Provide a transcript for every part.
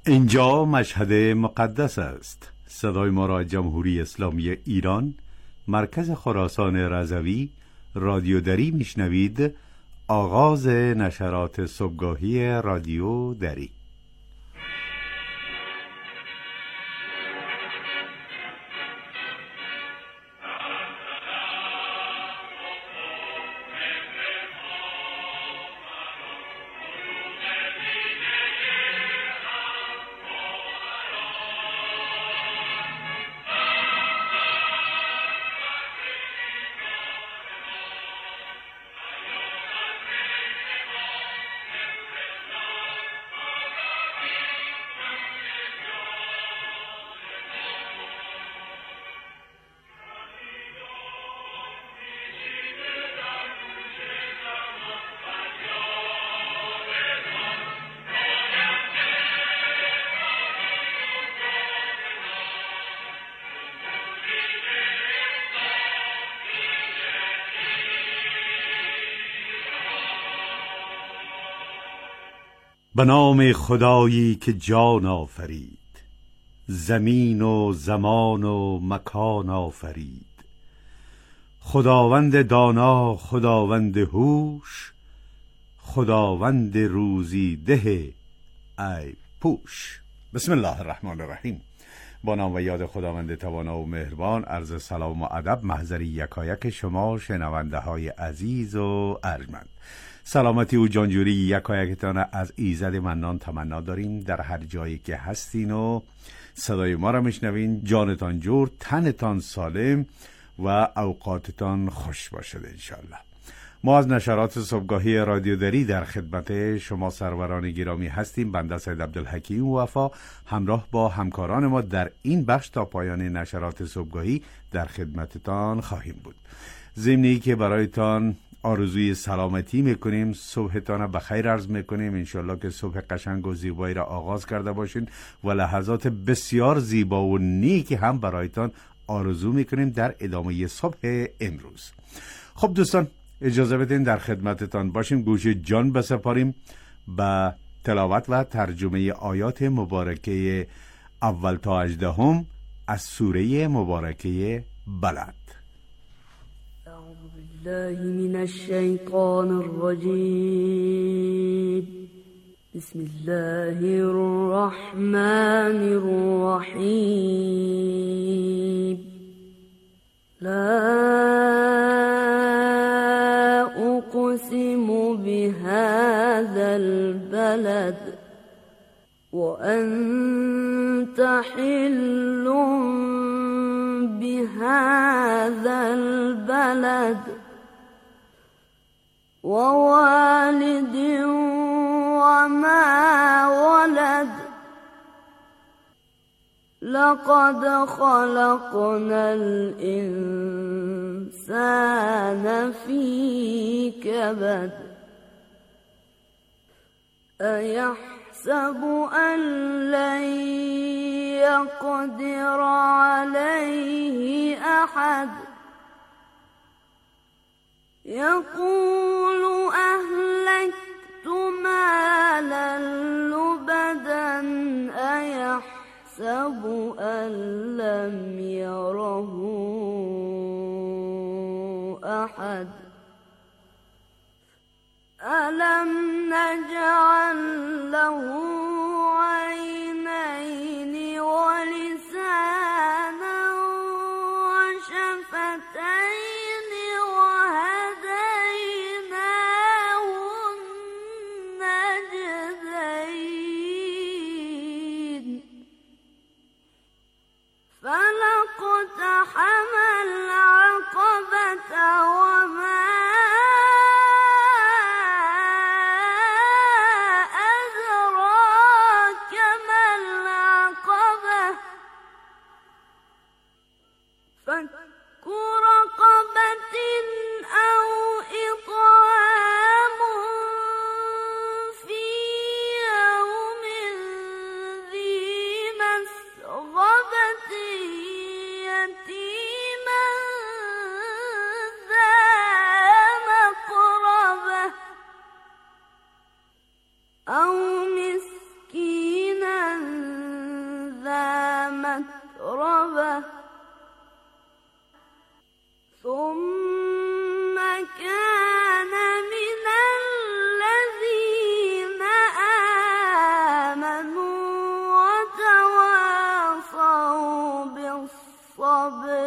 اینجا مشهد مقدس است. صدای ما را جمهوری اسلامی ایران، مرکز خراسان رضوی، رادیو دری میشنوید. آغاز نشرات صبحگاهی رادیو دری. به نام خدایی که جان آفرید، زمین و زمان و مکان آفرید. خداوند دانا، خداوند هوش، خداوند روزی ده ای پوش. بسم الله الرحمن الرحیم. با نام و یاد خداوند توانا و مهربان. عرض سلام و ادب محضر یکایک شما شنونده های عزیز و ارجمند. سلامتی و جانجوری یکایکتان از ایزد منان تمنا داریم. در هر جایی که هستین و صدای ما را میشنوین، جانتان جور، تنتان سالم و اوقاتتان خوش باشد انشالله. ما از نشرات صبحگاهی رادیو دری در خدمت شما سروران گرامی هستیم. بنده سید عبدالحکیم وفا همراه با همکاران ما در این بخش تا پایان نشرات صبحگاهی در خدمتتان خواهیم بود. ضمنی که برایتان آرزوی سلامتی میکنیم، صبحتان بخیر عرض میکنیم. انشالله که صبح قشنگ و زیبایی را آغاز کرده باشین و لحظات بسیار زیبا و نیکی هم برایتان آرزو میکنیم در ادامه صبح امروز. خب دوستان، اجازه بدین در خدمتتان باشیم. گوش جان بسپاریم به تلاوت و ترجمه آیات مبارکه اول تا 18 از سوره مبارکه بلد. الله من الشیطان الرجیم. بسم الله الرحمن الرحیم. لا اقسم بهذا البلد وأنت حل بهذا البلد ووالد وما ولد لقد خلقنا الإنسان في كبد أيحسب أن لن يقدر عليه أحد يقول أهلكت مالا لبدا أيحسب أن لم يره أحد ألم نجعل له عينين ولسانا وشفتين وهديناه النجدين فلاقتحم العقبة وما فك رقبة أو إطعام في يوم ذي مسغبة يتيما ذا مقربة أو مسكينا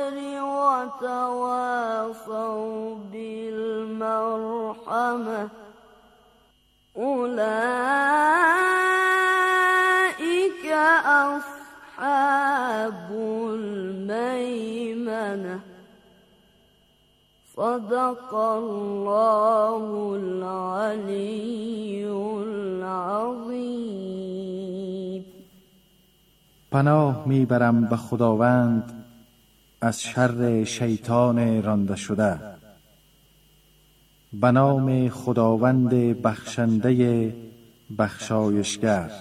وتواصوا بالمرحمة أولئك أصحاب الميمنة صدق الله العلی العظیم. پناه میبرم به خداوند از شر شیطان رانده شده. به نام خداوند بخشنده بخشایشگر.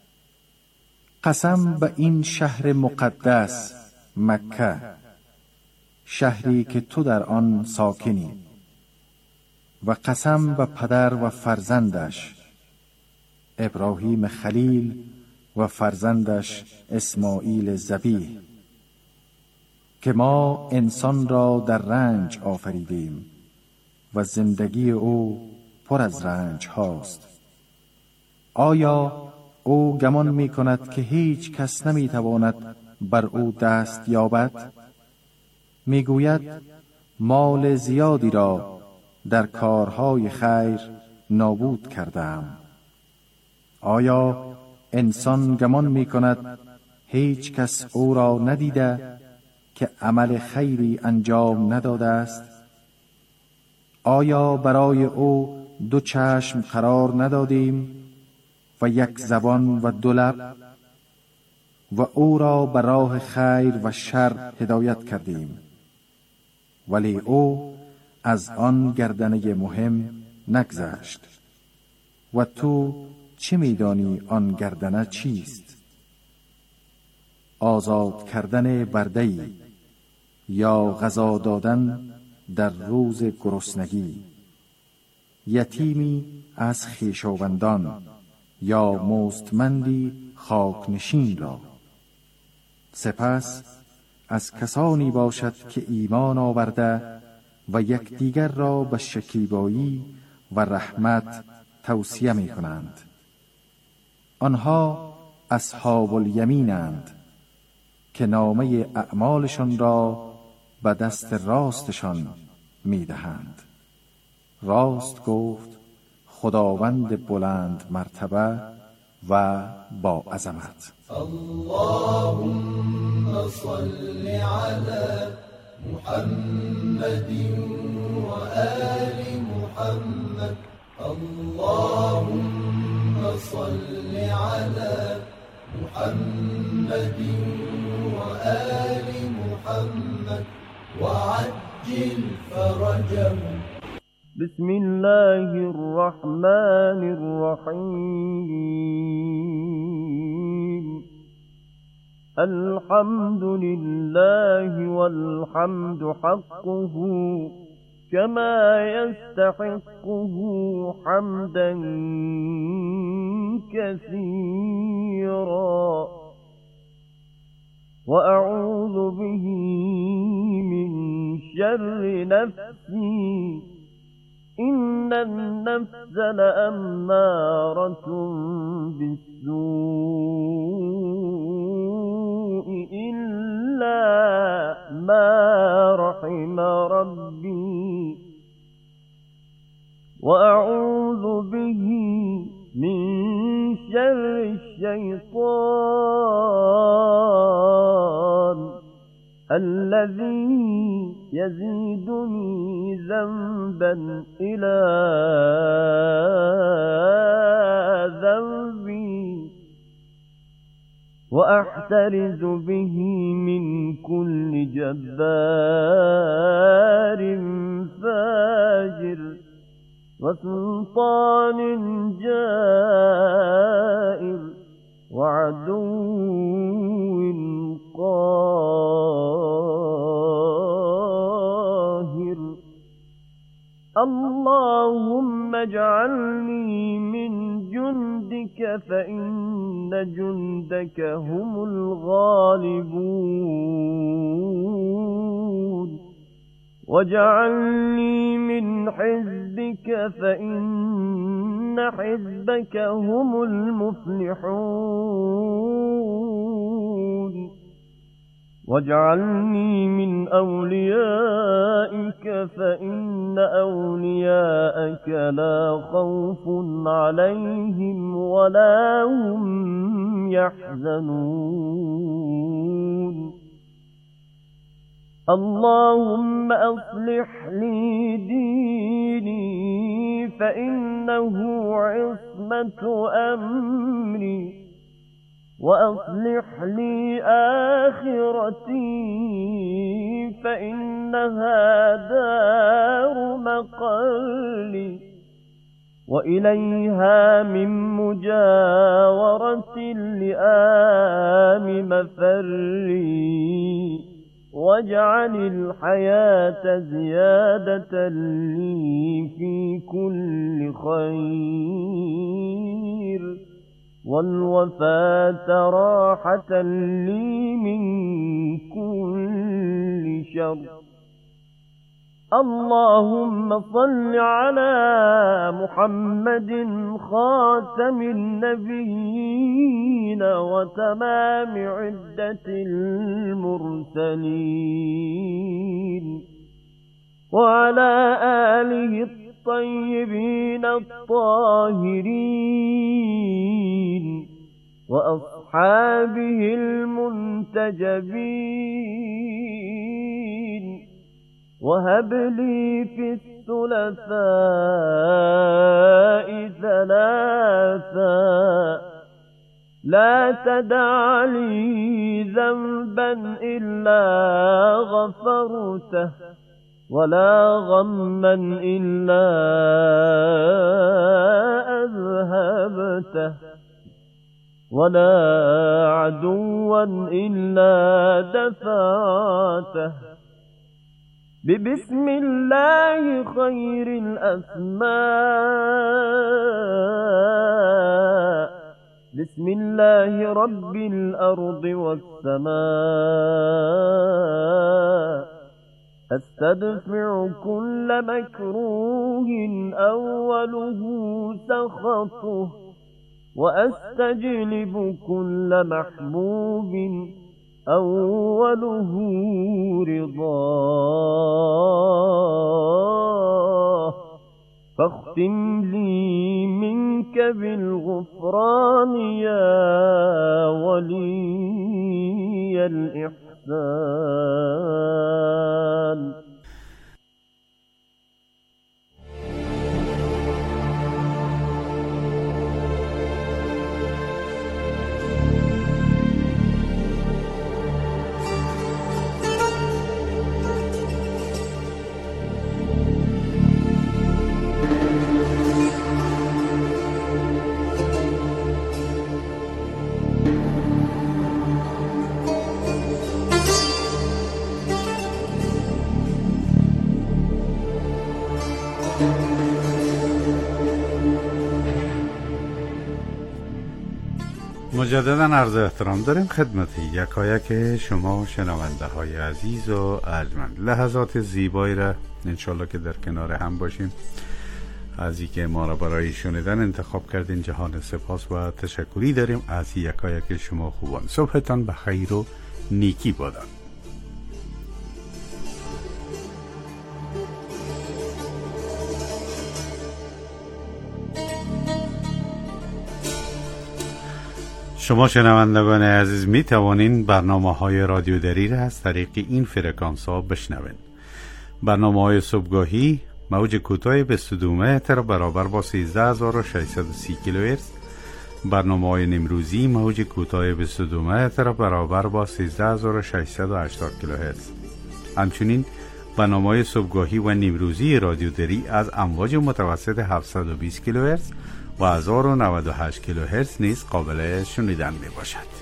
قسم به این شهر مقدس مکه، شهری که تو در آن ساکنی، و قسم به پدر و فرزندش ابراهیم خلیل و فرزندش اسماعیل ذبیح که ما انسان را در رنج آفریدیم و زندگی او پر از رنج هاست. آیا او گمان می کند که هیچ کس نمی تواند بر او دست یابد؟ می گوید مال زیادی را در کارهای خیر نابود کردم. آیا انسان گمان می کند هیچ کس او را ندیده که عمل خیری انجام نداده است؟ آیا برای او دو چشم قرار ندادیم و یک زبان و دو لب و او را به راه خیر و شر هدایت کردیم، ولی او از آن گردنه مهم نگذشت. و تو چه می‌دانی آن گردنه چیست؟ آزاد کردن برده‌ای یا غذا دادن در روز گرسنگی، یتیمی از خویشاوندان یا مستمندی خاکنشین را. سپس از کسانی باشد که ایمان آورده و یکدیگر را به شکیبایی و رحمت توصیه می کنند. آنها اصحاب الیمینند که نامه اعمالشان را به دست راستشان می دهند. راست گفت خداوند بلند مرتبه و با عظمت. اللهم صل على محمد و آل محمد. اللهم صل على محمد و آل محمد وعجل فرجهم. بسم الله الرحمن الرحیم. الحمد لله والحمد حقه كما يستحقه حمدا كثيرا وأعوذ به من شر نفسي إن النفس لأمارة بالسوء إلا ما رحم ربي وأعوذ به من شر الشيطان الذي يزيدني ذنبا إلى ذنبي وأحترز به من كل جبار فاجر وسلطان جائر وعدو قاهر. اللهم اجعلني من جندك فإن جندك هم الغالبون واجعلني من حزبك فإن حزبك هم المفلحون. واجعلني من أوليائك فإن أولياءك لا خوف عليهم ولا هم يحزنون اللهم أصلح لي ديني فإنه عصمة أمري وأصلح لي آخرتي فإنها دار مقالي وإليها من مجاورة لآم مفري واجعل الحياة زيادة لي في كل خير والوفاة راحة لي من كل شر اللهم صل على محمد خاتم النبيين وتمام عدة المرسلين وعلى آله الطيبين الطاهرين وأصحابه المنتجبين وهب لي في الثلاثاء ثلاثا لا تدع لي ذنبا إلا غفرته ولا غما إلا أذهبته ولا عدوا إلا دفعته ببسم الله خير الأسماء بسم الله رب الأرض والسماء أستدفع كل مكروه أوله سخطه وأستجلب كل محبوب أوله رضاه فاختم لي منك بالغفران يا ولي الإحسان مجددا عرض احترام داریم خدمت یکایک شما شنونده های عزیز و ارجمند. لحظات زیبایی را انشالله که در کنار هم باشیم از اینکه ما را برای شنیدن انتخاب کردین جهان سپاس و تشکری داریم از یکایک شما خوبان. صبحتان بخیر و نیکی بادن. شما شنوندگان عزیز می توانین برنامه‌های رادیو دری را از طریق این فرکانس ها بشنوین. برنامه‌های صبحگاهی موج کوتاه 22 متر برابر با 13630 کیلوهرتز، برنامه‌های نیمروزی موج کوتاه 22 متر برابر با 13680 کیلوهرتز. همچنین برنامه‌های صبحگاهی و نیمروزی رادیو دری از امواج متوسط 720 کیلوهرتز و 1098 کیلوهرتز نیز قابل شنیدن می باشد.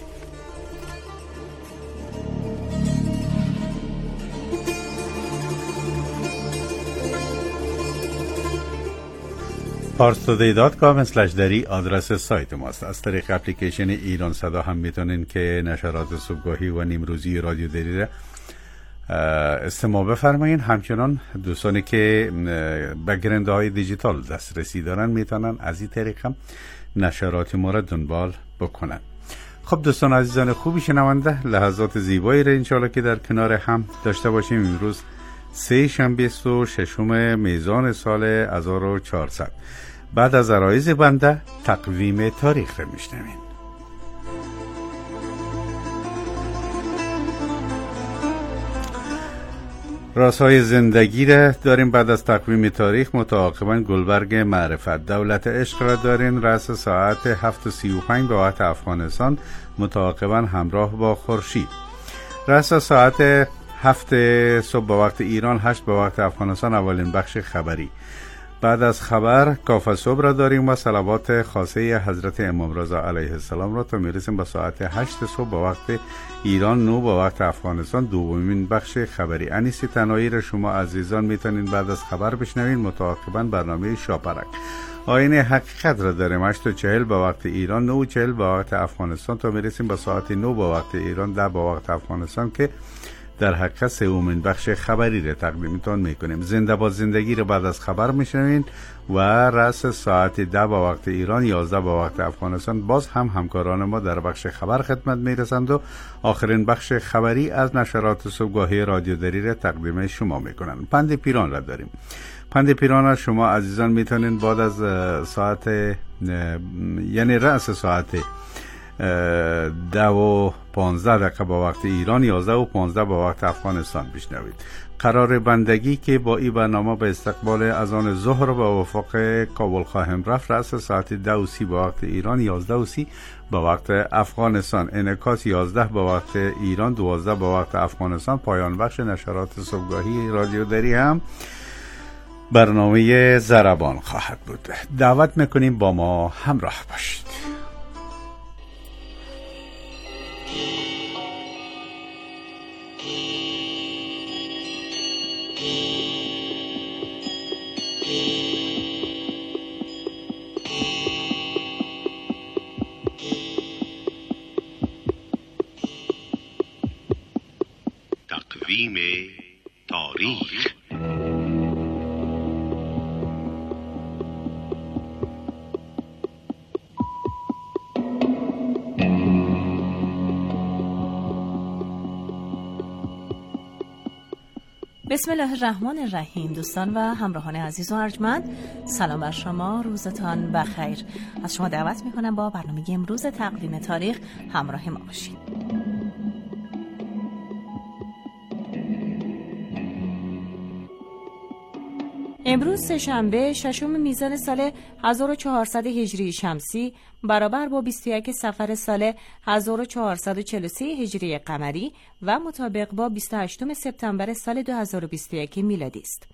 parstoday.com/dari آدرس سایت ماست. از طریق اپلیکیشن ایران صدا هم میتونین که نشرات صبحگاهی و نیمروزی رادیو دری را استماع بفرمایین. همچنان دوستانی که به گرنده‌های دیجیتال دسترسی دارن میتونن از این طریق هم نشرات ما را دنبال بکنن. خب دوستان عزیزان خوبی شنونده، لحظات زیبایی را انشاءالله که در کنار هم داشته باشیم. امروز سه شنبه 26 میزان سال 1400. بعد از عرایض بنده تقویم تاریخ را میشنویم. رازهای زندگی را داریم. بعد از تقویم تاریخ متعاقباً گلبرگ معرفت. دولت عشق را داریم. رأس ساعت 7:35 به وقت افغانستان، متعاقباً همراه با خورشید. رأس ساعت 7 صبح به وقت ایران، 8 به وقت افغانستان، اولین بخش خبری. بعد از خبر کاف صبح را داریم و صلوات خاصه حضرت امام رضا علیه السلام را تا میرسیم به ساعت 8 صبح به وقت ایران، 9 به وقت افغانستان، دومین بخش خبری. انیس تنایی را شما عزیزان میتونین بعد از خبر بشنوین. متعاقباً برنامه شاپرک. آیین حقیقت را داریم 8:40 به وقت ایران، 9:40 به وقت افغانستان تا میرسیم به ساعت 9 به وقت ایران، 10 به وقت افغانستان که در حقیقت سومین بخش خبری را تقدیمتان میکنیم. زنده با زندگی را بعد از خبر میشنوین و رأس ساعت 10 به وقت ایران، 11 به وقت افغانستان باز هم همکاران ما در بخش خبر خدمت میرسند و آخرین بخش خبری از نشرات صبحگاهی رادیو دری را تقدیم شما میکنند. پند پیران را داریم. پند پیران را شما عزیزان میتونین بعد از ساعت یعنی رأس ساعت 10:15 به وقت ایران، 11:15 به وقت افغانستان بشنوید. قرار بندگی که با این برنامه به استقبال اذان ظهر به وفاق کابل خواهیم رفت، رأس ساعت 10:30 به وقت ایران، 11:30 به وقت افغانستان. انعکاس 11 به وقت ایران، 12 به وقت افغانستان. پایان بخش نشرات صبحگاهی رادیو دری هم برنامه ضربان خواهد بود. دعوت میکنیم با ما همراه باشید. تقویم تاریخ. بسم الله الرحمن الرحیم. دوستان و همراهان عزیز و ارجمند، سلام بر شما، روزتان بخیر. از شما دعوت میکنم با برنامه امروز تقویم تاریخ همراه ما باشید. امروز سه‌شنبه 6 میزان سال 1400 هجری شمسی برابر با 21 صفر سال 1443 هجری قمری و مطابق با 28 سپتامبر سال 2021 میلادی است.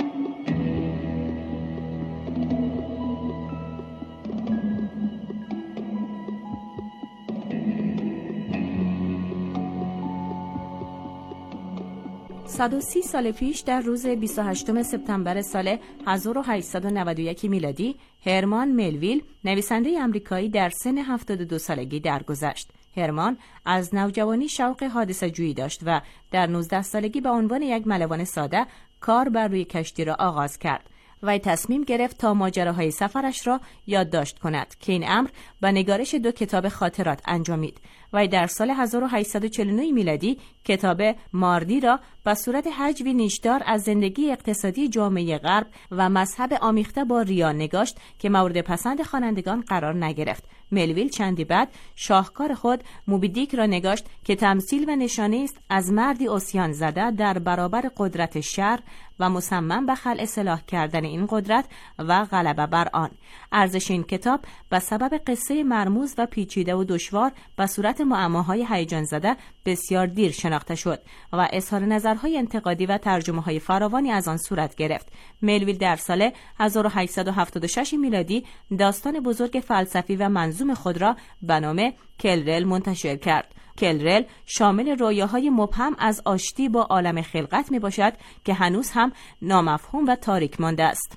صد و 30 سال پیش در روز 28 سپتامبر سال 1891 میلادی، هرمان ملویل، نویسنده آمریکایی، در سن 72 سالگی درگذشت. هرمان از نوجوانی شوق حادثه‌جویی داشت و در 19 سالگی به عنوان یک ملوان ساده کار بر روی کشتی را آغاز کرد. وی تصمیم گرفت تا ماجراهای سفرش را یادداشت کند که این امر با نگارش 2 کتاب خاطرات انجامید. وی در سال 1849 میلادی کتاب ماردی را به صورت هجوی نیشدار از زندگی اقتصادی جامعه غرب و مذهب آمیخته با ریا نگاشت که مورد پسند خوانندگان قرار نگرفت. ملویل چندی بعد شاهکار خود موبی دیک را نگاشت که تمثیل و نشانه است از مردی عصیان زده در برابر قدرت شر و مصمم به خلع سلاح کردن این قدرت و غلبه بر آن. ارزش این کتاب به سبب قصه مرموز و پیچیده و دشوار به صورت معماهای هیجان زده بسیار دیر شناخته شد و اظهار نظرهای انتقادی و ترجمه‌های فراوانی از آن صورت گرفت. ملویل در سال 1876 میلادی داستان بزرگ فلسفی و منظوم خود را به نام کلرل منتشر کرد. کلرل شامل رویاهای مبهم از آشتی با عالم خلقت می باشد که هنوز هم نامفهوم و تاریک مانده است.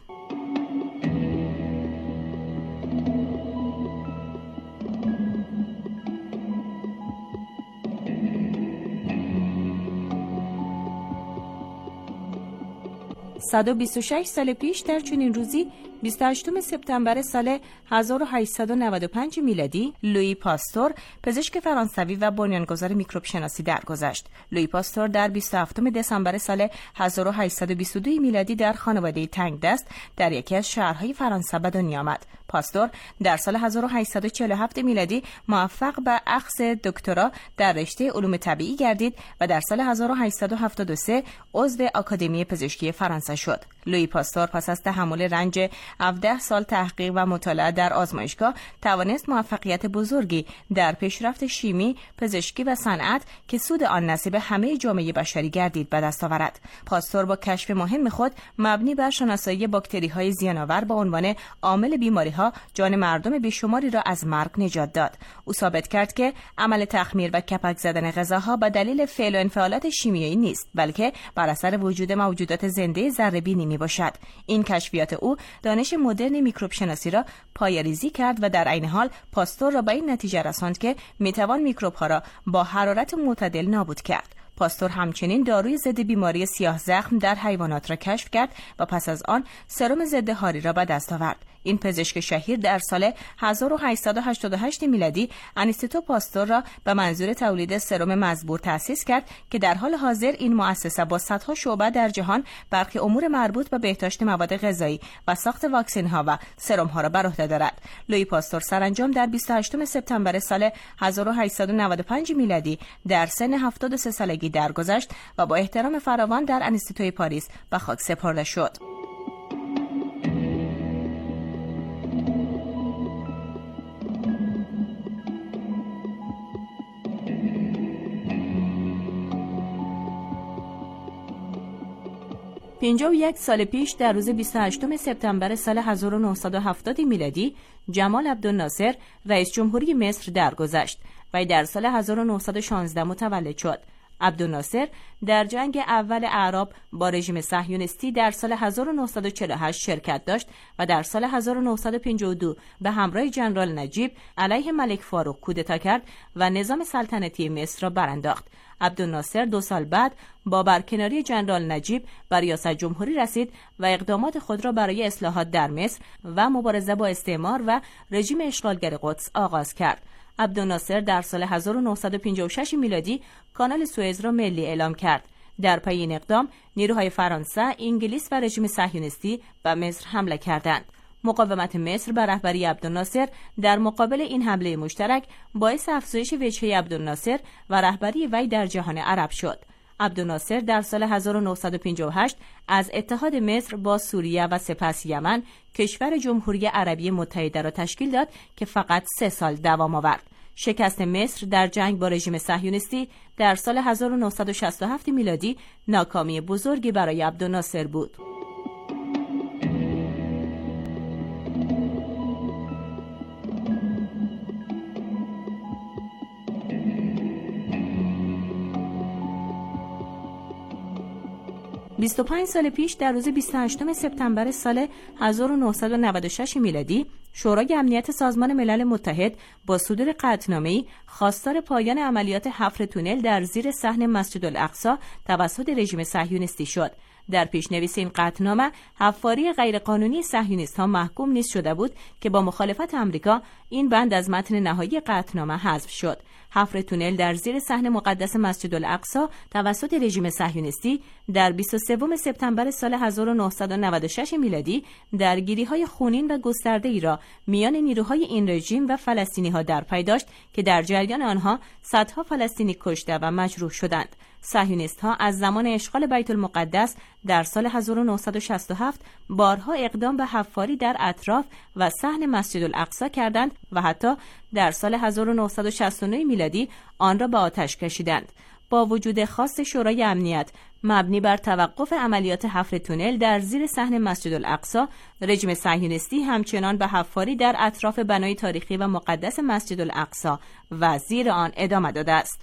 126 سال پیش در چنین روزی 28 سپتامبر سال 1895 میلادی لویی پاستور پزشک فرانسوی و بنیانگذار میکروب شناسی درگذشت. لویی پاستور در 27 دسامبر سال 1822 میلادی در خانواده تنگ دست در یکی از شهرهای فرانسه به دنیا آمد. پاستور در سال 1847 میلادی موفق به اخذ دکترا در رشته علوم طبیعی گردید و در سال 1873 عضو آکادمی پزشکی فرانسه شد. لویی پاستور پس از تحمل رنج 17 سال تحقیق و مطالعه در آزمایشگاه توانست موفقیت بزرگی در پیشرفت شیمی، پزشکی و صنعت که سود آن نصیب همه جامعه بشری گردید به دست آورد. پاستور با کشف مهم خود مبنی بر شناسایی باکتری‌های زیان‌آور به عنوان عامل بیماری‌ها جان مردم بیشماری را از مرگ نجات داد. او ثابت کرد که عمل تخمیر و کپک زدن غذاها به دلیل فعل و انفعالات شیمیایی نیست، بلکه بر اثر وجود موجودات زنده ذره‌بینی میباشد. این کشفیات او دانش مدرن میکروب شناسی را پایه‌ریزی کرد و در عین حال پاستور را به این نتیجه رساند که میتوان میکروب‌ها را با حرارت معتدل نابود کرد. پاستور همچنین داروی ضد بیماری سیاه زخم در حیوانات را کشف کرد و پس از آن سرم ضد هاری را به دست آورد. این پزشک شهیر در سال 1888 میلادی انستیتو پاستور را به منظور تولید سرم مزبور تأسیس کرد که در حال حاضر این مؤسسه با صدها شعبه در جهان برخی امور مربوط به بهداشت مواد غذایی و ساخت واکسن ها و سرم ها را بر عهده دارد. لویی پاستور سرانجام در 28 سپتامبر سال 1895 میلادی در سن 73 سالگی درگذشت و با احترام فراوان در انستیتوی پاریس به خاک سپرده شد. یک سال پیش در روز 28 سپتامبر سال 1970 میلادی جمال عبدالناصر رئیس جمهوری مصر درگذشت و در سال 1916 متولد شد. عبدالناصر در جنگ اول اعراب با رژیم صهیونیستی در سال 1948 شرکت داشت و در سال 1952 به همراه ژنرال نجیب علیه ملک فاروق کودتا کرد و نظام سلطنتی مصر را برانداخت. عبدالناصر 2 سال بعد با برکناری ژنرال نجیب به ریاست جمهوری رسید و اقدامات خود را برای اصلاحات در مصر و مبارزه با استعمار و رژیم اشغالگر قدس آغاز کرد. عبدالناصر در سال 1956 میلادی کانال سوئز را ملی اعلام کرد. در پی این اقدام نیروهای فرانسه، انگلیس و رژیم صهیونیستی به مصر حمله کردند. مقاومت مصر بر رهبری عبدالناصر در مقابل این حمله مشترک باعث افزایش وجهه عبدالناصر و رهبری وی در جهان عرب شد. عبدالناصر در سال 1958 از اتحاد مصر با سوریه و سپس یمن کشور جمهوری عربی متحده را تشکیل داد که فقط 3 سال دوام آورد. شکست مصر در جنگ با رژیم صهیونیستی در سال 1967 میلادی ناکامی بزرگی برای عبدالناصر بود. 25 سال پیش در روز 28 سپتامبر سال 1996 میلادی شورای امنیت سازمان ملل متحد با صدور قطعنامه‌ای خواستار پایان عملیات حفر تونل در زیر صحن مسجد الاقصی توسط رژیم صهیونیستی شد. در پیشنویس این قطعنامه حفاری غیرقانونی صهیونیست‌ها محکوم نیز شده بود که با مخالفت آمریکا این بند از متن نهایی قطعنامه حذف شد. حفر تونل در زیر صحن مقدس مسجد الاقصی توسط رژیم صهیونیستی در 23 سپتامبر سال 1996 میلادی درگیری‌های خونین و گسترده‌ای را میان نیروهای این رژیم و فلسطینی‌ها در پی داشت که در جریان آنها صدها فلسطینی کشته و مجروح شدند. صهیونیست‌ها از زمان اشغال بیت المقدس در سال 1967 بارها اقدام به حفاری در اطراف و صحن مسجد الاقصی کردند و حتی در سال 1969 میلادی آن را به آتش کشیدند. با وجود خواست شورای امنیت مبنی بر توقف عملیات حفر تونل در زیر صحن مسجد الاقصی، رژیم صهیونیستی همچنان به حفاری در اطراف بنای تاریخی و مقدس مسجد الاقصی و زیر آن ادامه داده است.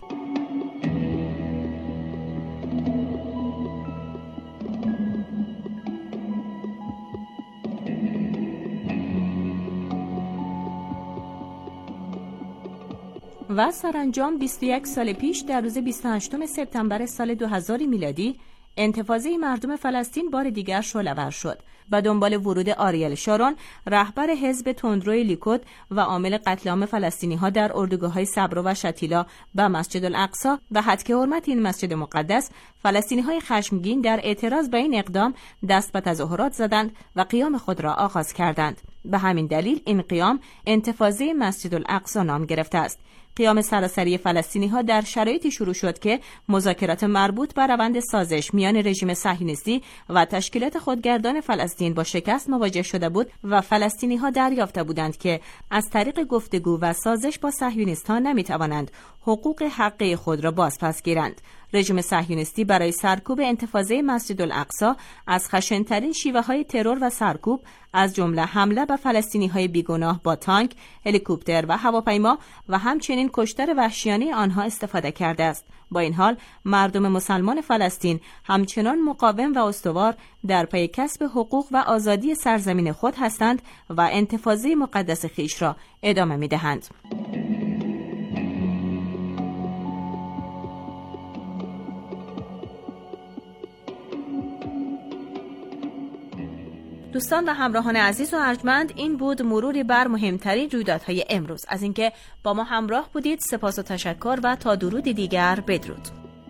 و سرانجام 21 سال پیش در روز 28 سپتامبر سال 2000 میلادی انتفاضه مردم فلسطین بار دیگر شعله‌ور شد و دنبال ورود آریل شارون، رهبر حزب تندروی لیکود و عامل قتل عام فلسطینی‌ها در اردوگاه‌های صبرا و شتیلا و مسجد الاقصی و حد حرمت این مسجد مقدس، فلسطینی‌های خشمگین در اعتراض به این اقدام دست به تظاهرات زدند و قیام خود را آغاز کردند. به همین دلیل این قیام انتفاضه مسجد الاقصی نام گرفته است. قیام سراسری فلسطینی‌ها در شرایطی شروع شد که مذاکرات مربوط به روند سازش میان رژیم صهیونیستی و تشکیلات خودگردان فلسطین با شکست مواجه شده بود و فلسطینی‌ها دریافته بودند که از طریق گفتگو و سازش با صهیونیست‌ها نمی‌توانند حقوق حقیقی خود را بازپس گیرند. رژیم صهیونیستی برای سرکوب انتفاضه مسجد الاقصی از خشن‌ترین شیوه‌های ترور و سرکوب از جمله حمله به فلسطینی‌های بیگناه با تانک، هلیکوپتر و هواپیما و همچنین کشتار وحشیانه آنها استفاده کرده است. با این حال مردم مسلمان فلسطین همچنان مقاوم و استوار در پی کسب حقوق و آزادی سرزمین خود هستند و انتفاضه مقدس خویش را ادامه می‌دهند. دوستان و همراهان عزیز و ارجمند، این بود مروری بر مهمترین رویدادهای امروز. از اینکه با ما همراه بودید سپاس و تشکر و تا درودی دیگر بدرود.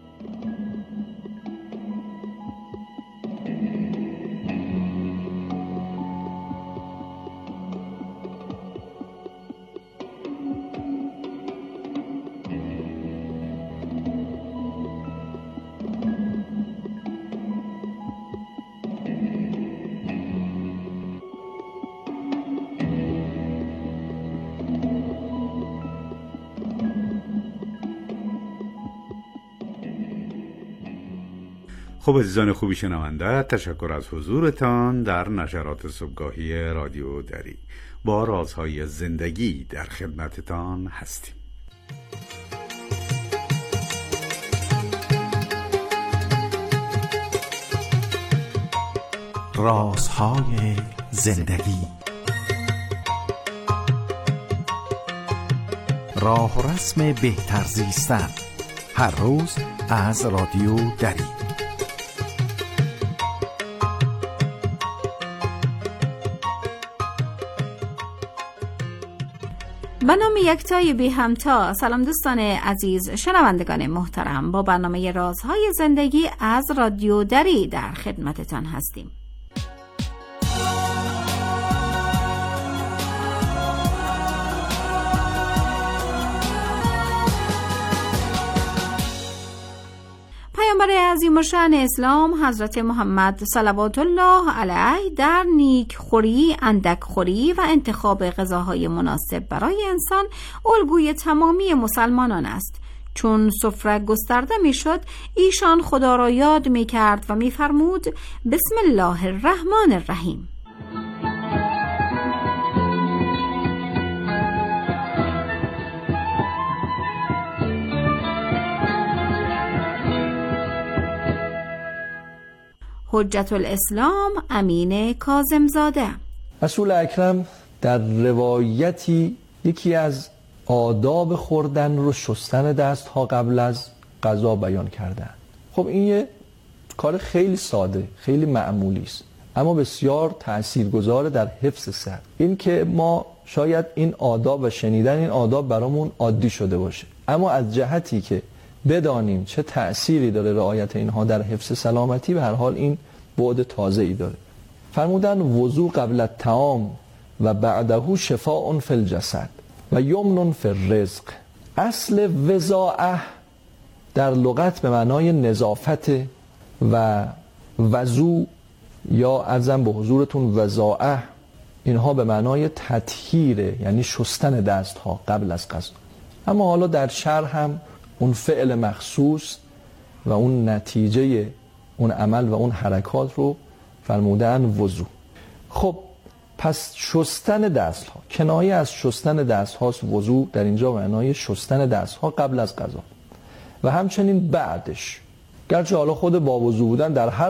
خب عزیزان خوبی شنونده، تشکر از حضورتان در نشرات صبحگاهی رادیو دری. با رازهای زندگی در خدمتتان هستیم. رازهای زندگی، راه و رسم بهتر زیستن، هر روز از رادیو دری. به نام یکتای بی همتا. سلام دوستان عزیز، شنوندگان محترم، با برنامه رازهای زندگی از رادیو دری در خدمتتان هستیم. پیامبر عظیم الشأن اسلام حضرت محمد صلوات الله علیه در نیک خوری، اندک خوری و انتخاب غذاهای مناسب برای انسان الگوی تمامی مسلمانان است. چون سفره گسترده می شد، ایشان خدا را یاد می کرد و می فرمود بسم الله الرحمن الرحیم. حجت الاسلام امین کاظمزاده. رسول اکرم در روایتی یکی از آداب خوردن رو شستن دست ها قبل از غذا بیان کردن. خب این یه کار خیلی ساده، خیلی معمولی است، اما بسیار تاثیرگذار در حفظ صحت. این که ما شاید این آداب و شنیدن این آداب برامون عادی شده باشه، اما از جهتی که بدانیم چه تأثیری داره رعایت اینها در حفظ سلامتی، به هر حال این بعد تازه‌ای داره. فرمودن وضو قبل الطعام و بعده شفاء فی الجسد و یمن فی الرزق. اصل وضاعه در لغت به معنای نظافت و وضو یا عرضم به حضورتون وضاعه، اینها به معنای تطهیره، یعنی شستن دست ها قبل از غذا. اما حالا در شرح هم اون فعل مخصوص و اون نتیجه اون عمل و اون حرکات رو فرمودن وضو. خب پس شستن دست ها کنایه از شستن دست هاست. وضو در اینجا معنای شستن دست ها قبل از غذا و همچنین بعدش، گرچه حالا خود با وضو بودن در هر